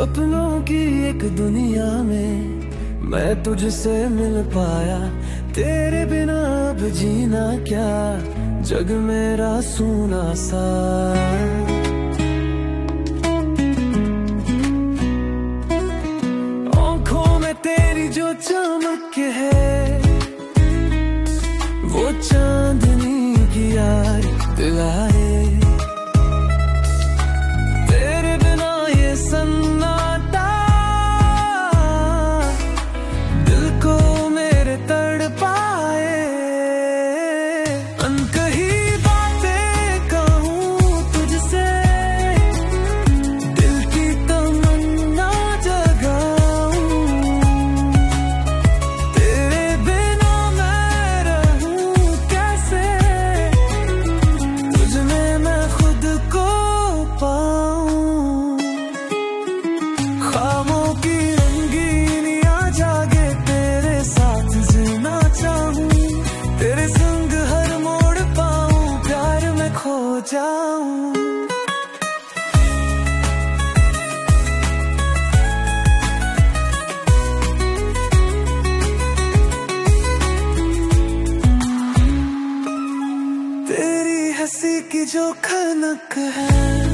सपनों की एक दुनिया में मैं तुझसे मिल पाया। तेरे बिना अब जीना क्या, जग मेरा सूना सा। आंखों में तेरी जो चमक है, वो चांदनी की यार दिलाए। तेरे बिना ये सन्नाटा दिल को मेरे तड़पाए। अनकही बातें कहूँ तुझसे, दिल की तमन्ना जगाऊं। तेरे बिना मैं रहूं कैसे, तुझ में मैं खुद को पाऊं। ख्वाबों की रंगीनियां जागे तेरे साथ जीना चाहूं। तेरे संग हर मोड़ पाऊं, प्यार में खो जाऊं। तेरी हंसी की जो खनक है,